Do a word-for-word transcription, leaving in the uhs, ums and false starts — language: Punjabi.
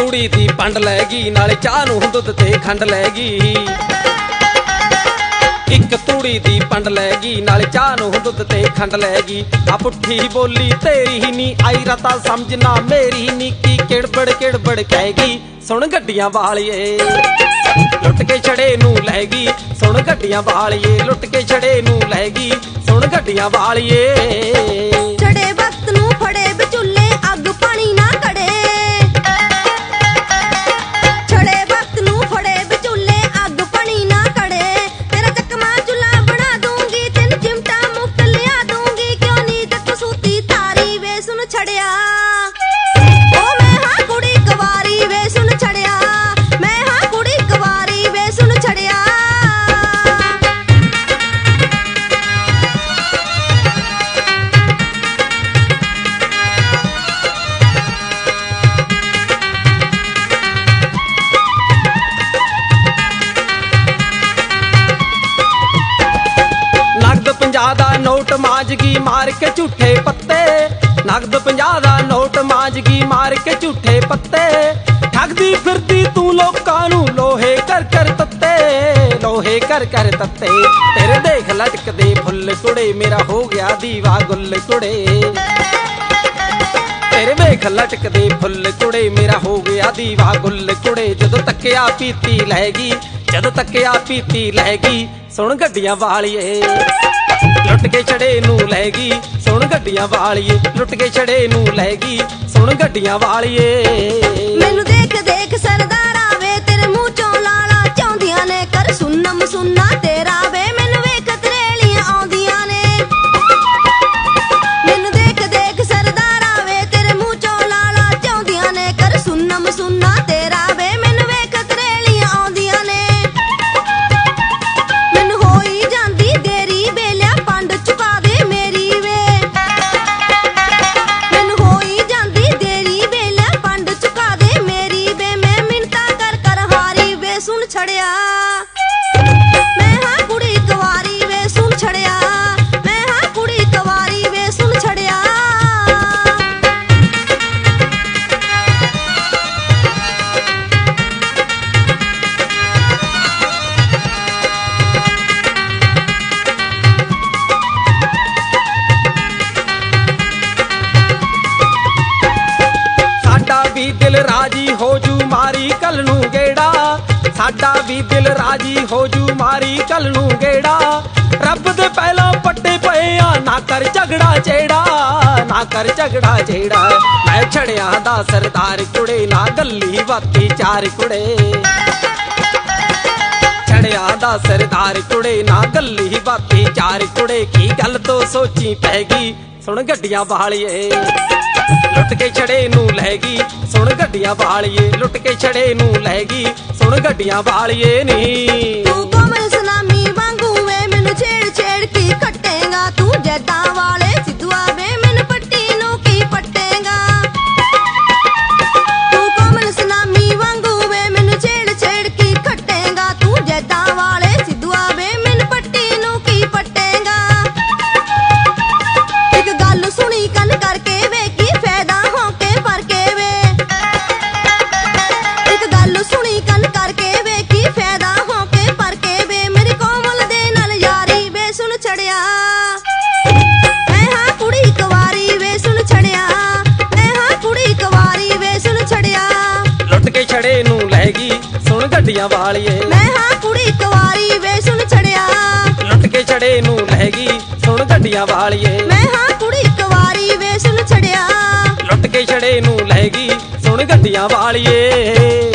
ਤੂੜੀ ਦੀ ਪੰਡ ਲੈ ਗਈ, ਨਾਲੇ ਚਾਹ ਨੂੰ ਦੁੱਧ ਤੇ ਖੰਡ ਲੈ ਗਈ। ਇੱਕ ਤੂੜੀ ਦੀ ਪੰਡ ਲੈ ਗਈ, ਨਾਲੇ ਚਾਹ ਨੂੰ ਦੁੱਧ ਤੇ ਖੰਡ ਲੈ ਗਈ। ਆ ਪੁੱਠੀ ਬੋਲੀ ਤੇਰੀ ਹੀ ਨੀ ਆਈ, ਰਤਾ ਸਮਝਣਾ ਮੇਰੀ ਨੀ, ਕੀ ਕਿੜਬੜ ਕਿੜਬੜ ਕਹਿ ਗਈ। ਸੁਣ ਗੱਡੀਆਂ ਵਾਲੀਏ ਲੁੱਟ ਕੇ ਛੜੇ ਨੂੰ ਲੈ ਗਈ, ਸੁਣ ਗੱਡੀਆਂ ਵਾਲੀਏ ਲੁੱਟ ਕੇ ਛੜੇ ਨੂੰ ਲੈ ਗਈ। ਸੁਣ ਗੱਡੀਆਂ ਵਾਲੀਏ ਛੜੇ ਵਕਤ ਨੂੰ ਫੜੇ ਵਿਚੁੱਲੇ, ਅੱਗ ਪਾਣੀ ਨਾ ਕੜੇ। ਛੜੇ ਵਕਤ ਨੂੰ ਫੜੇ ਵਿਚੁੱਲੇ, ਅੱਗ ਪਾਣੀ ਨਾ ਕੜੇ। ਤੇਰਾ ਚੱਕਮਾ ਚੁੱਲਾ ਬਣਾ ਦੂੰਗੀ, ਤੈਨੂੰ ਚਿਮਟਾ ਮੁਫਤ ਲਿਆ ਦੂੰਗੀ। ਕਿਉਂ ਨੀ ਤੱਕ ਸੂਤੀ ਤਾਰੀ ਵੇ ਸੁਣ ਛੜਿਆ, ਓ ਮੈਂ ਹਾਂ ਕੁੜੀ ਕੁਵਾਰੀ ਵੇ ਸੁਣ ਛੜਿਆ। ਮੈਂ ਹਾਂ ਕੁੜੀ ਕੁਵਾਰੀ ਵੇ ਸੁਣ ਛੜਿਆ। ਨਗਦ ਪੰਜਾਹ ਦਾ ਨੋਟ ਮਾਂਜ ਗਈ ਮਾਰ ਕੇ ਝੂਠੇ ਪੱਤੇ। ਨਗਦ ਪੰਜਾਹ ਦਾ ਨੋਟ ਮਾਂਜ ਗਈ ਮਾਰ ਕੇ ਝੂਠੇ ਪੱਤੇ। ਠੱਗਦੀ ਫਿਰਦੀ ਤੂੰ ਲੋਕਾਂ ਨੂੰ ਲੋਹੇ ਕਰ ਕਰ ਤੱਤੇ, ਲੋਹੇ ਕਰ ਕਰ ਤੱਤੇ। ਤੇਰੇ ਦੇਖ ਲਟਕਦੇ ਫੁੱਲ ਕੁੜੇ, ਮੇਰਾ ਹੋ ਗਿਆ ਦੀਵਾ ਗੁੱਲ ਕੁੜੇ। ਤੇਰੇ ਵੇਖ ਲਟਕਦੇ ਫੁੱਲ ਕੁੜੇ, ਮੇਰਾ ਹੋ ਗਿਆ ਦੀਵਾ ਗੁੱਲ ਕੁੜੇ। ਜਦੋਂ ਤੱਕਿਆ ਪੀਤੀ ਲੈ ਗਈ, ਜਦੋਂ ਤੱਕਿਆ ਪੀਤੀ ਲੈ ਗਈ। ਸੁਣ ਗੱਡੀਆਂ ਵਾਲੀਏ ਲੁੱਟ ਕੇ ਛੜੇ ਨੂੰ ਲੈ ਗਈ। ਸੁਣ ਗੱਡੀਆਂ ਵਾਲੀਏ ਲੁੱਟ ਕੇ ਛੜੇ ਨੂੰ ਲੈ ਗਈ। ਸੁਣ ਗੱਡੀਆਂ ਵਾਲੀਏ ਮੈਨੂੰ ਦੇਖ ਦੇਖ ਸਰਦਾਰਾ ਵੇ, ਤੇਰੇ ਮੂੰਹ ਚੋਂ ਲਾਲਾ ਚਾਉਂਦੀਆਂ ਨੇ। ਕਰ ਸੁੰਨਮ ਸੁੰਨਾ ਤੇਰਾ ਵੇ, ਮੈਨੂੰ ਵੇਖ ਤਰੇਲੀਆਂ ਆਉਂਦੀਆਂ ਨੇ। ਮੈਨੂੰ ਦੇਖ ਦੇਖ ਸਰਦਾਰਾ ਵੇ, ਤੇਰੇ ਮੂੰਹ ਚੋਂ ਲਾਲਾ ਚਾਉਂਦੀਆਂ ਨੇ। ਕਰ ਸੁੰਨਮ ਸੁੰਨਾ ਤੇਰਾ ਵੇ, ਮੈਨੂੰ ਵੇਖ ਤਰੇਲੀਆਂ ਆਉਂਦੀਆਂ ਨੇ। ਮੈਨੂੰ ਹੋਈ ਜਾਂਦੀ ਦੇਰੀ ਵੇ, ਲਿਆ ਪੰਡ ਚੁਕਾ ਦੇ ਮੇਰੀ ਵੇ। ਮੈਨੂੰ ਹੋਈ ਜਾਂਦੀ ਦੇਰੀ ਵੇ, ਲਿਆ ਪੰਡ ਚੁਕਾ ਦੇ ਮੇਰੀ ਵੇ। ਮੈਂ ਮਿੰਨਤਾਂ ਕਰ ਕਰ ਹਾਰੀ ਵੇ ਸੁਣ ਛੜਿਆ। ਮੈਂ ਹਾਂ ਕੁੜੀ ਕੁਵਾਰੀ ਵੇ ਸੁਣ ਛੜਿਆ। ਮੈਂ ਹਾਂ ਕੁੜੀ ਕੁਵਾਰੀ ਵੇ ਸੁਣ ਛੜਿਆ। ਸਾਡਾ ਵੀ ਦਿਲ ਰਾਜੀ ਹੋ ਜੂ ਮਾਰੀ ਕੱਲ ਨੂੰ ਗੇੜਾ। ਸਾਡਾ ਵੀ ਦਿਲ ਰਾਜੀ ਹੋ ਜੂ ਮਾਰੀ ਕੱਲ ਨੂੰ ਗੇੜਾ। ਰੱਬ ਦੇ ਪਹਿਲਾਂ ਪੱਟੇ ਪਏ ਆ, ਨਾ ਕਰ ਝਗੜਾ ਛੇੜਾ, ਨਾ ਕਰ ਝਗੜਾ ਛੇੜਾ। ਮੈਂ ਛੜਿਆਂ ਦਾ ਸਰਦਾਰ ਕੁੜੇ, ਨਾ ਗੱਲੀ ਬਾਤੀ ਚਾਰ ਕੁੜੇ। ਛੜਿਆਂ ਦਾ ਸਰਦਾਰ ਕੁੜੇ, ਨਾ ਗੱਲੀ ਬਾਤੀ ਚਾਰ ਕੁੜੇ। ਕੀ ਗੱਲ ਤੋਂ ਸੋਚੀ ਪੈ ਗਈ। ਸੁਣ ਗੱਡੀਆਂ ਵਾਲੀਏ ਲੁੱਟ ਕੇ ਛੜੇ ਨੂੰ ਲੈ ਗਈ। ਸੁਣ ਗੱਡੀਆਂ ਵਾਲੀਏ ਲੁੱਟ ਕੇ ਛੜੇ ਨੂੰ ਲੈ ਗਈ। ਸੁਣ ਗੱਡੀਆਂ ਵਾਲੀਏ ਨੀ ਤੂੰ ਕੋਮਲ ਸੁਨਾਮੀ ਵਾਂਗੂ ਵੇ, ਮੈਨੂੰ ਛੇੜ ਛੇੜ ਕੀ ਕੱਟੇਗਾ। ਤੂੰ ਜੱਦਾਂ ਵਾਲੇ ਸਿੱਧੂਆ ਵੇ, ਮੈਨੂੰ ਪੱਟੀ ਨੂੰ ਕੀ ਪੱਟੇਗਾ। ਤੂੰ ਕੋਮਲ ਸੁਨਾਮੀ ਵਾਂਗੂ ਵੇ, ਮੈਨੂੰ ਛੇੜ ਛੇੜ ਕੀ ਕੱਟੇਗਾ। ਤੂੰ ਜੱਦਾਂ ਵਾਲੇ ਸਿੱਧੂਆ ਵੇ, ਮੈਨੂੰ ਪੱਟੀ ਨੂੰ ਕੀ ਪੱਟੇਗਾ। ਇੱਕ ਗੱਲ ਸੁਣੀ ਕੰਨ ਕਰਕੇ ਵੇ, ਕੀ ਫਾਇਦਾ ਹੋ ਕੇ ਪਰ ਕੇ ਵੇ। ਇੱਕ ਗੱਲ ਸੁਣੀ ਕੰਨ ਕਰਕੇ ਵੇ, ਕੀ ਫਾਇਦਾ ਹੋ ਕੇ ਪਰ ਕੇ ਵੇ। ਮੇਰੀ ਕੋਮਲ ਦੇ ਨਾਲ ਯਾਰੀ ਵੇ ਸੁਣ ਛੜਿਆ। ਮੈਂ ਹਾਂ ਕੁੜੀ ਕੁਵਾਰੀ ਵੇ ਸੁਣ ਛੜਿਆ। ਮੈਂ ਹਾਂ ਕੁੜੀ ਕੁਵਾਰੀ ਵੇ ਸੁਣ ਛੜਿਆ। ਲੁੱਟ ਕੇ ਛੜੇ ਨੂੰ ਲੈ ਗਈ। ਸੁਣ ਗੱਡੀਆਂ ਵਾਲੀਏ ਮੈਂ ਹਾਂ ਕੁੜੀ ਕੁਵਾਰੀ ਵੇ ਸੁਣ ਛੜਿਆ। ਲੁੱਟ ਕੇ ਛੜੇ ਨੂੰ ਲੈ ਗਈ। ਸੁਣ ਗੱਡੀਆਂ ਵਾਲੀਏ ਮੈਂ ਹਾਂ ਕੁੜੀ ਕੁਵਾਰੀ ਵੇ ਸੁਣ ਛੜਿਆ। ਲੁੱਟ ਕੇ ਛੜੇ ਨੂੰ ਲੈ ਗਈ। ਸੁਣ ਗੱਡੀਆਂ ਵਾਲੀਏ।